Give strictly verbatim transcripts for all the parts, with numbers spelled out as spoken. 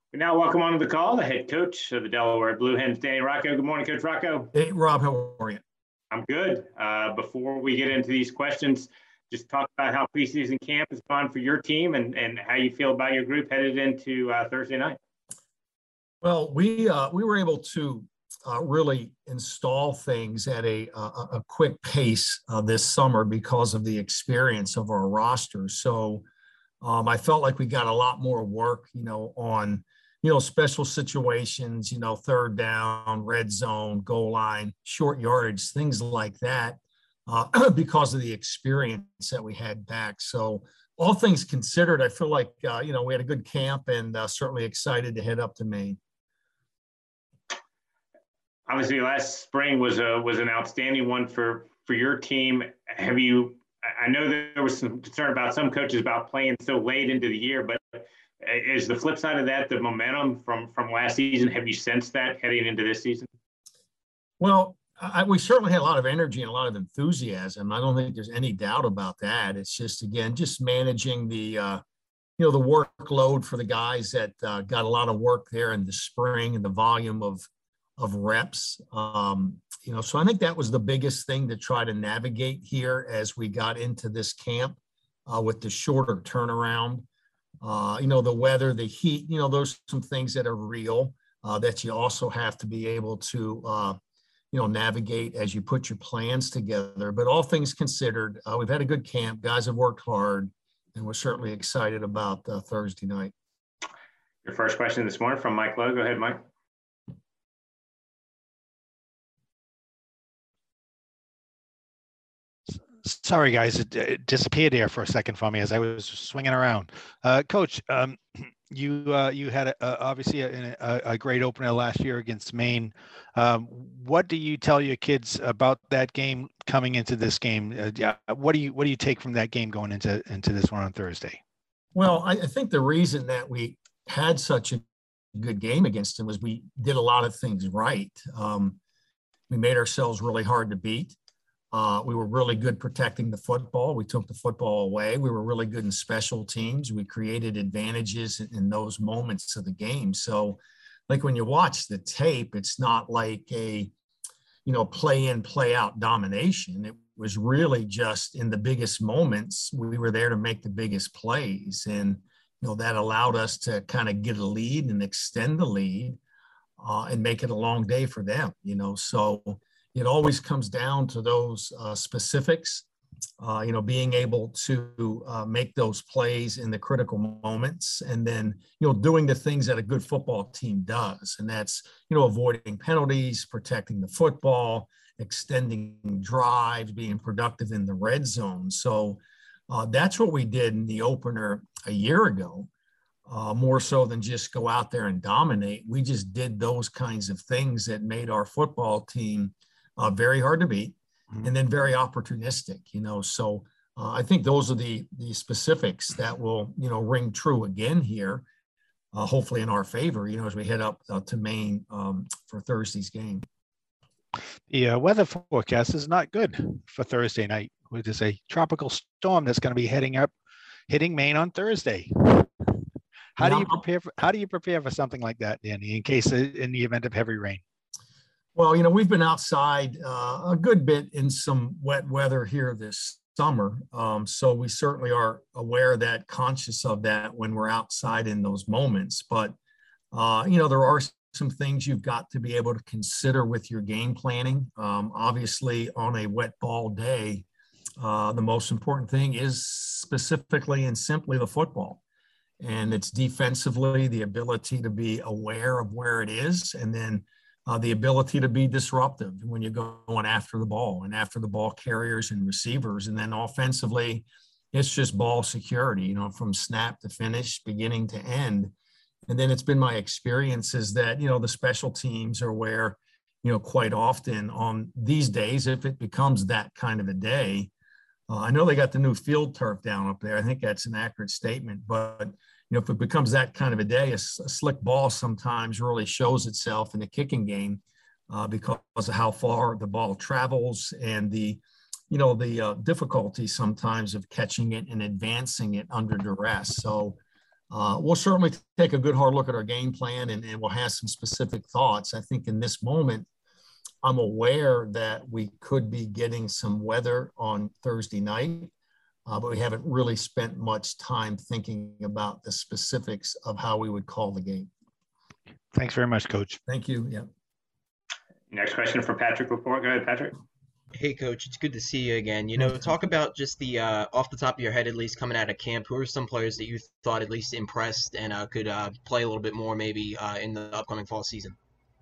We now welcome onto the call the head coach of the Delaware Blue Hens, Danny Rocco. Good morning, Coach Rocco. Hey, Rob, how are you? I'm good. Uh, before we get into these questions, just talk about how preseason camp has gone for your team and, and how you feel about your group headed into uh, Thursday night. Well, we uh, we were able to uh, really install things at a a, a quick pace uh, this summer because of the experience of our roster. So um, I felt like we got a lot more work, you know, on you know special situations, you know, third down, red zone, goal line, short yardage, things like that, uh, because of the experience that we had back. So all things considered, I feel like uh, you know we had a good camp and uh, certainly excited to head up to Maine. Obviously, last spring was a was an outstanding one for for your team. Have you? I know there was some concern about some coaches about playing so late into the year, but is the flip side of that the momentum from from last season? Have you sensed that heading into this season? Well, I, we certainly had a lot of energy and a lot of enthusiasm. I don't think there's any doubt about that. It's just again just managing the uh, you know the workload for the guys that uh, got a lot of work there in the spring and the volume of of reps. Um, you know, so I think that was the biggest thing to try to navigate here as we got into this camp uh, with the shorter turnaround. Uh, you know, the weather, the heat, you know, those are some things that are real uh, that you also have to be able to, uh, you know, navigate as you put your plans together. But all things considered, uh, we've had a good camp. Guys have worked hard, and we're certainly excited about uh, Thursday night. Your first question this morning from Mike Lowe. Go ahead, Mike. Sorry, guys, it, it disappeared there for a second for me as I was swinging around. Uh, Coach, um, you uh, you had a, a, obviously a, a, a great opener last year against Maine. Um, what do you tell your kids about that game coming into this game? Uh, yeah, what do you what do you take from that game going into into this one on Thursday? Well, I, I think the reason that we had such a good game against them was we did a lot of things right. Um, we made ourselves really hard to beat. Uh, we were really good protecting the football. We took the football away. We were really good in special teams. We created advantages in, in those moments of the game. So, like when you watch the tape, it's not like a, you know, play in, play out domination. It was really just in the biggest moments, we were there to make the biggest plays. And, you know, that allowed us to kind of get a lead and extend the lead uh, and make it a long day for them, you know, so it always comes down to those uh, specifics, uh, you know, being able to uh, make those plays in the critical moments and then, you know, doing the things that a good football team does. And that's, you know, avoiding penalties, protecting the football, extending drives, being productive in the red zone. So uh, that's what we did in the opener a year ago. Uh, more so than just go out there and dominate. We just did those kinds of things that made our football team Uh, very hard to beat, and then very opportunistic, you know. So uh, I think those are the the specifics that will, you know, ring true again here, uh, hopefully in our favor, you know, as we head up uh, to Maine um, for Thursday's game. The uh, weather forecast is not good for Thursday night, which is a tropical storm that's going to be heading up, hitting Maine on Thursday. How yeah. do you prepare for, how do you prepare for something like that, Danny, in case in the event of heavy rain? Well, you know, we've been outside uh, a good bit in some wet weather here this summer. Um, so we certainly are aware of that, conscious of that when we're outside in those moments. But, uh, you know, there are some things you've got to be able to consider with your game planning. Um, obviously, on a wet ball day, uh, the most important thing is specifically and simply the football. And it's defensively, the ability to be aware of where it is, and then Uh, the ability to be disruptive when you're going after the ball and after the ball carriers and receivers. And then offensively, it's just ball security, you know, from snap to finish, beginning to end. And then it's been my experiences that, you know, the special teams are where, you know, quite often on these days, if it becomes that kind of a day, uh, I know they got the new field turf down up there. I think that's an accurate statement, but you know, if it becomes that kind of a day, a, a slick ball sometimes really shows itself in the kicking game uh, because of how far the ball travels and the, you know, the uh, difficulty sometimes of catching it and advancing it under duress. So uh, we'll certainly take a good hard look at our game plan, and, and we'll have some specific thoughts. I think in this moment, I'm aware that we could be getting some weather on Thursday night, uh, but we haven't really spent much time thinking about the specifics of how we would call the game. Thanks very much, Coach. Thank you. Yeah. Next question from Patrick Laporte. Go ahead, Patrick. Hey, Coach. It's good to see you again. You know, talk about just the uh, off the top of your head, at least coming out of camp. Who are some players that you thought at least impressed and uh, could uh, play a little bit more maybe uh, in the upcoming fall season?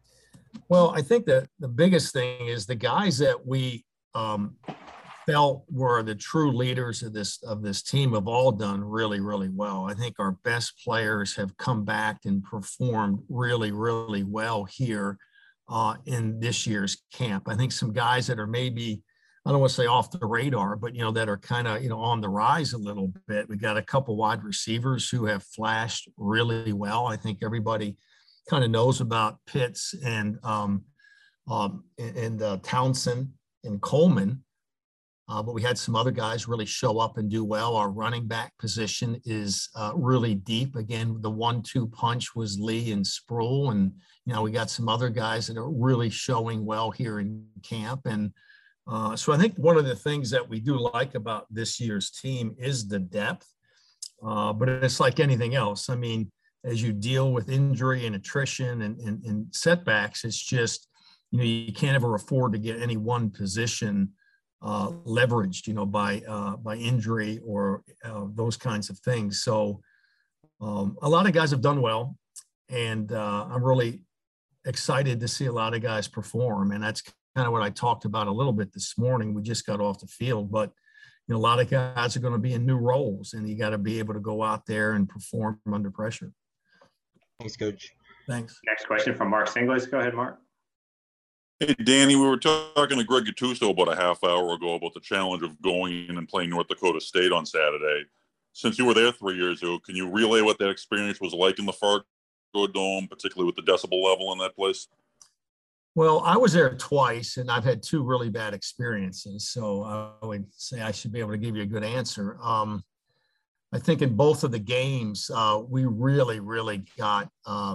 Well, I think that the biggest thing is the guys that we um, felt were the true leaders of this of this team have all done really, really well. I think our best players have come back and performed really, really well here uh, in this year's camp. I think some guys that are maybe, I don't want to say off the radar, but, you know, that are kind of, you know, on the rise a little bit. We got a couple wide receivers who have flashed really well. I think everybody kind of knows about Pitts and um, um, and uh, Townsend and Coleman, uh, but we had some other guys really show up and do well. Our running back position is uh, really deep. Again, the one two punch was Lee and Sproul, and you know we got some other guys that are really showing well here in camp. And uh, so I think one of the things that we do like about this year's team is the depth, uh, but it's like anything else. I mean, as you deal with injury and attrition and, and, and setbacks, it's just, you know, you can't ever afford to get any one position uh, leveraged, you know, by uh, by injury or uh, those kinds of things. So um, a lot of guys have done well, and uh, I'm really excited to see a lot of guys perform. And that's kind of what I talked about a little bit this morning. We just got off the field, but you know, a lot of guys are going to be in new roles, and you got to be able to go out there and perform under pressure. Thanks, Coach. Thanks. Next question from Mark Singles. Go ahead, Mark. Hey, Danny, we were talking to Greg Gattuso about a half hour ago about the challenge of going in and playing North Dakota State on Saturday. Since you were there three years ago, can you relay what that experience was like in the Fargo Dome, particularly with the decibel level in that place? Well, I was there twice, and I've had two really bad experiences. So I would say I should be able to give you a good answer. Um, I think in both of the games, uh, we really, really got uh,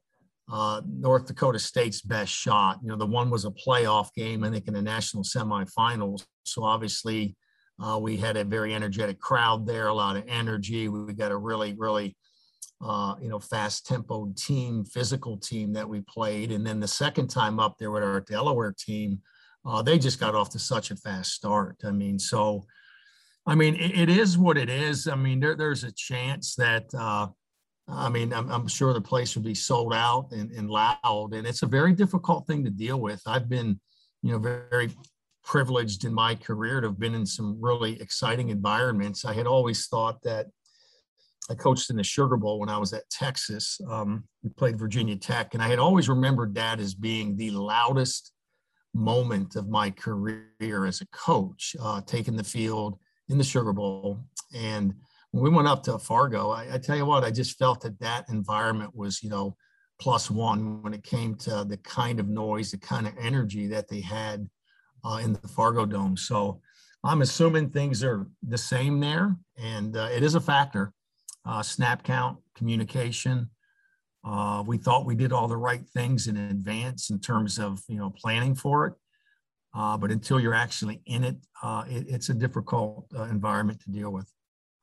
uh, North Dakota State's best shot. You know, the one was a playoff game, I think, in the national semifinals. So obviously, uh, we had a very energetic crowd there, a lot of energy. We, we got a really, really, uh, you know, fast-tempo team, physical team that we played. And then the second time up there with our Delaware team, uh, they just got off to such a fast start. I mean, so. I mean, it, it is what it is. I mean, there, there's a chance that, uh, I mean, I'm, I'm sure the place will be sold out and, and loud, and it's a very difficult thing to deal with. I've been, you know, very, very privileged in my career to have been in some really exciting environments. I had always thought that I coached in the Sugar Bowl when I was at Texas. Um, we played Virginia Tech, and I had always remembered that as being the loudest moment of my career as a coach, uh, taking the field in the Sugar Bowl. And when we went up to Fargo, I, I tell you what, I just felt that that environment was, you know, plus one when it came to the kind of noise, the kind of energy that they had uh, in the Fargo Dome. So I'm assuming things are the same there, and uh, it is a factor. Uh, snap count, communication. Uh, we thought we did all the right things in advance in terms of, you know, planning for it. Uh, but until you're actually in it, uh, it it's a difficult uh, environment to deal with.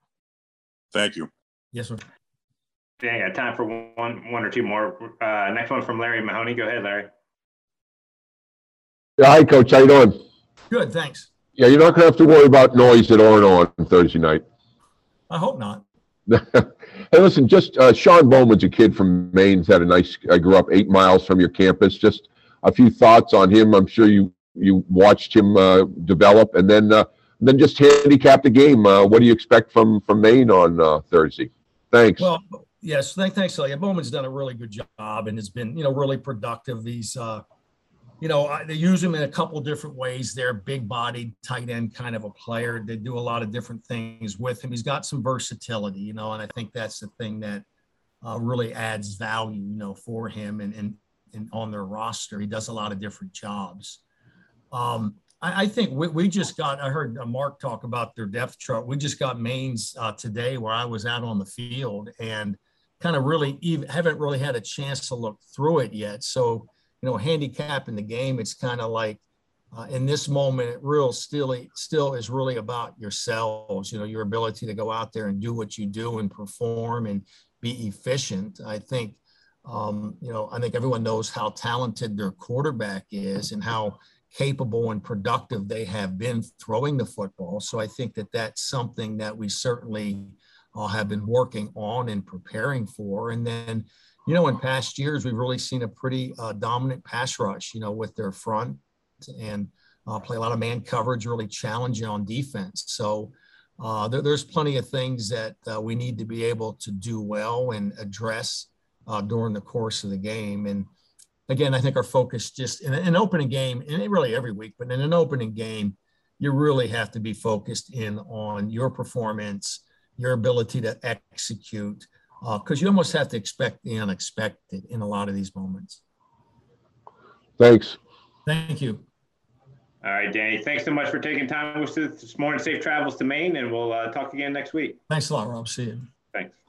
Thank you. Yes, sir. Yeah, I got time for one, one or two more. Uh, next one from Larry Mahoney. Go ahead, Larry. Yeah, hi, Coach. How you doing? Good, thanks. Yeah, you're not going to have to worry about noise at Orono on Thursday night. I hope not. Hey, listen, just uh, Sean Bowman's a kid from Maine. He's had a nice, I grew up eight miles from your campus. Just a few thoughts on him. I'm sure you you watched him uh, develop, and then uh, then just handicap the game. Uh, what do you expect from from Maine on uh, Thursday? Thanks. Well, yes, thanks, thanks, Elliot. Bowman's done a really good job and has been, you know, really productive. These, uh, you know, they use him in a couple different ways. They're big-bodied, tight end kind of a player. They do a lot of different things with him. He's got some versatility, you know, and I think that's the thing that uh, really adds value, you know, for him and and and on their roster. He does a lot of different jobs. Um, I, I think we, we just got, I heard Mark talk about their depth chart. We just got Maine's uh, today where I was out on the field and kind of really even, haven't really had a chance to look through it yet. So, you know, handicapping the game, it's kind of like uh, in this moment, it real still, still is really about yourselves, you know, your ability to go out there and do what you do and perform and be efficient. I think, um, you know, I think everyone knows how talented their quarterback is and how capable and productive they have been throwing the football. So I think that that's something that we certainly uh, have been working on and preparing for. And then, you know, in past years, we've really seen a pretty uh, dominant pass rush, you know, with their front and uh, play a lot of man coverage, really challenging on defense. So uh, there, there's plenty of things that uh, we need to be able to do well and address uh, during the course of the game. And again, I think our focus just in an opening game, and really every week, but in an opening game, you really have to be focused in on your performance, your ability to execute, because uh, you almost have to expect the unexpected in a lot of these moments. Thanks. Thank you. All right, Danny. Thanks so much for taking time with us this morning. Safe travels to Maine, and we'll uh, talk again next week. Thanks a lot, Rob. See you. Thanks.